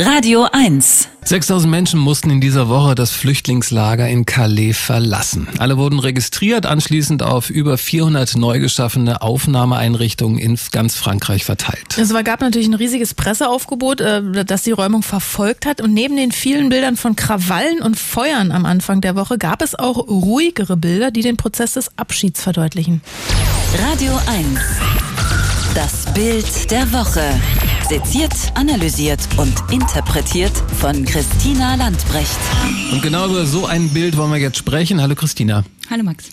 Radio 1. 6.000 Menschen mussten in dieser Woche das Flüchtlingslager in Calais verlassen. Alle wurden registriert, anschließend auf über 400 neu geschaffene Aufnahmeeinrichtungen in ganz Frankreich verteilt. Es gab natürlich ein riesiges Presseaufgebot, das die Räumung verfolgt hat. Und neben den vielen Bildern von Krawallen und Feuern am Anfang der Woche gab es auch ruhigere Bilder, die den Prozess des Abschieds verdeutlichen. Radio 1. Das Bild der Woche. Seziert, analysiert und interpretiert von Christina Landbrecht. Und genau über so ein Bild wollen wir jetzt sprechen. Hallo Christina. Hallo Max.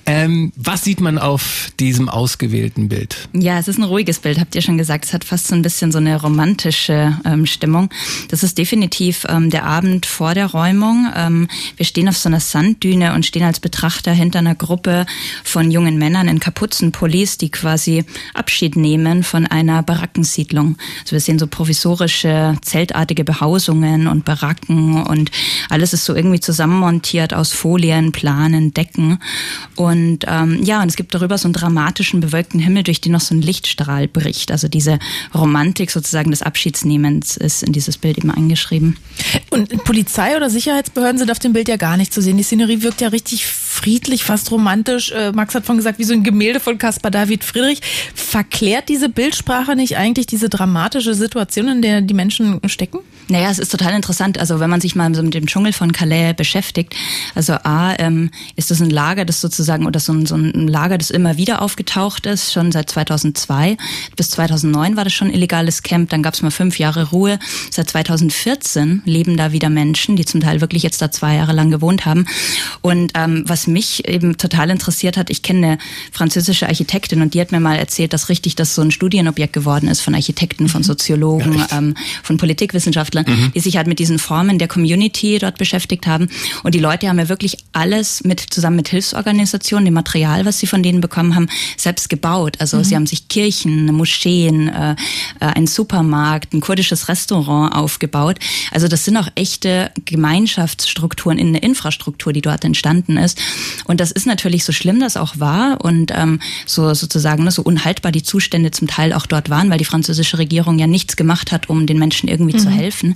Was sieht man auf diesem ausgewählten Bild? Ja, es ist ein ruhiges Bild, habt ihr schon gesagt. Es hat fast so ein bisschen so eine romantische Stimmung. Das ist definitiv der Abend vor der Räumung. Wir stehen auf so einer Sanddüne und stehen als Betrachter hinter einer Gruppe von jungen Männern in Kapuzenpullis, die quasi Abschied nehmen von einer Barackensiedlung. Also wir sehen so provisorische, zeltartige Behausungen und Baracken und alles ist so irgendwie zusammenmontiert aus Folien, Planen, Decken. Und und es gibt darüber so einen dramatischen, bewölkten Himmel, durch den noch so ein Lichtstrahl bricht. Also diese Romantik sozusagen des Abschiedsnehmens ist in dieses Bild eben eingeschrieben. Und Polizei oder Sicherheitsbehörden sind auf dem Bild ja gar nicht zu sehen. Die Szenerie wirkt ja richtig friedlich, fast romantisch. Max hat vorhin gesagt, wie so ein Gemälde von Caspar David Friedrich. Verklärt diese Bildsprache nicht eigentlich diese dramatische Situation, in der die Menschen stecken? Naja, es ist total interessant. Also wenn man sich mal so mit dem Dschungel von Calais beschäftigt, also ist das ein Lager, das sozusagen, oder so ein Lager, das immer wieder aufgetaucht ist, schon seit 2002. Bis 2009 war das schon ein illegales Camp, dann gab es mal 5 Jahre Ruhe. Seit 2014 leben da wieder Menschen, die zum Teil wirklich jetzt da 2 Jahre lang gewohnt haben. Und was mich eben total interessiert hat, ich kenne eine französische Architektin und die hat mir mal erzählt, dass das so ein Studienobjekt geworden ist von Architekten, von Soziologen, von Politikwissenschaftlern, die sich halt mit diesen Formen der Community dort beschäftigt haben. Und die Leute haben ja wirklich alles zusammen mit Hilfsorganisationen, dem Material, was sie von denen bekommen haben, selbst gebaut. Also sie haben sich Kirchen, Moscheen, einen Supermarkt, ein kurdisches Restaurant aufgebaut. Also das sind auch echte Gemeinschaftsstrukturen in der Infrastruktur, die dort entstanden ist. Und das ist natürlich, so schlimm das auch war und so sozusagen so unhaltbar die Zustände zum Teil auch dort waren, weil die französische Regierung ja nichts gemacht hat, um den Menschen irgendwie zu helfen.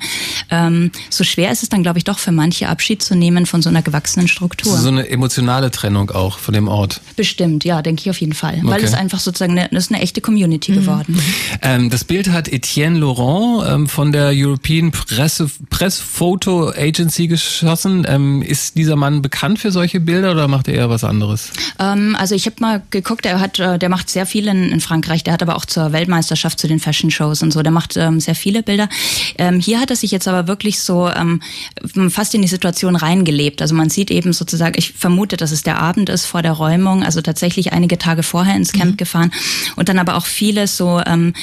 So schwer ist es dann, glaube ich, doch für manche Abschied zu nehmen von so einer gewachsenen Struktur. So eine emotionale Trennung auch von dem Ort. Bestimmt, ja, denke ich auf jeden Fall. Okay. Weil es einfach sozusagen ist eine echte Community geworden. Das Bild hat Etienne Laurent von der European Press Photo Agency geschossen. Ist dieser Mann bekannt für solche Bilder oder macht er eher was anderes? Also ich habe mal geguckt, der macht sehr viel in Frankreich. Der hat aber auch zur Weltmeisterschaft, zu den Fashion Shows und so, der macht sehr viele Bilder. Hier hat er sich jetzt aber wirklich so fast in die Situation reingelebt. Also man sieht eben sozusagen, ich vermute, dass es der Abend ist vor der Räumung, also tatsächlich einige Tage vorher ins Camp gefahren und dann aber auch viele so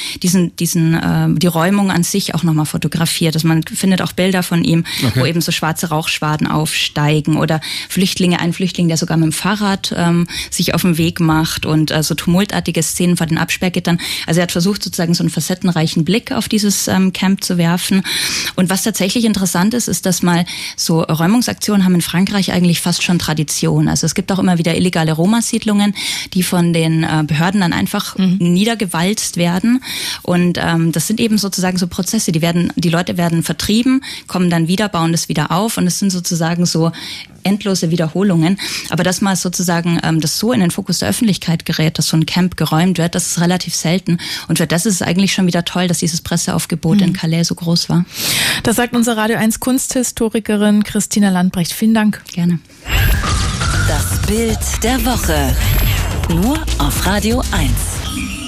die Räumung an sich auch nochmal fotografiert. Also man findet auch Bilder von ihm, wo eben so schwarze Rauchschwaden aufsteigen oder ein Flüchtling, der sogar mit dem Fahrrad sich auf den Weg macht und so tumultartige Szenen vor den Absperrgittern. Also er hat versucht, sozusagen so einen facettenreichen Blick auf dieses Camp zu werfen. Und was tatsächlich interessant ist, ist, dass mal so Räumungsaktionen haben in Frankreich eigentlich fast schon Tradition. Also es gibt auch immer wieder illegale Roma-Siedlungen, die von den Behörden dann einfach niedergewalzt werden. Und das sind eben sozusagen so Prozesse, die Leute werden vertrieben, kommen dann wieder, bauen das wieder auf und es sind sozusagen so endlose Wiederholungen. Aber dass mal sozusagen das so in den Fokus der Öffentlichkeit gerät, dass so ein Camp geräumt wird, das ist relativ selten. Und für das ist es eigentlich schon wieder toll, dass dieses Presseaufgebot in Calais so groß war. Das sagt unsere Radio 1 Kunsthistorikerin Christina Landbrecht. Vielen Dank. Gerne. Das Bild der Woche. Nur auf Radio 1.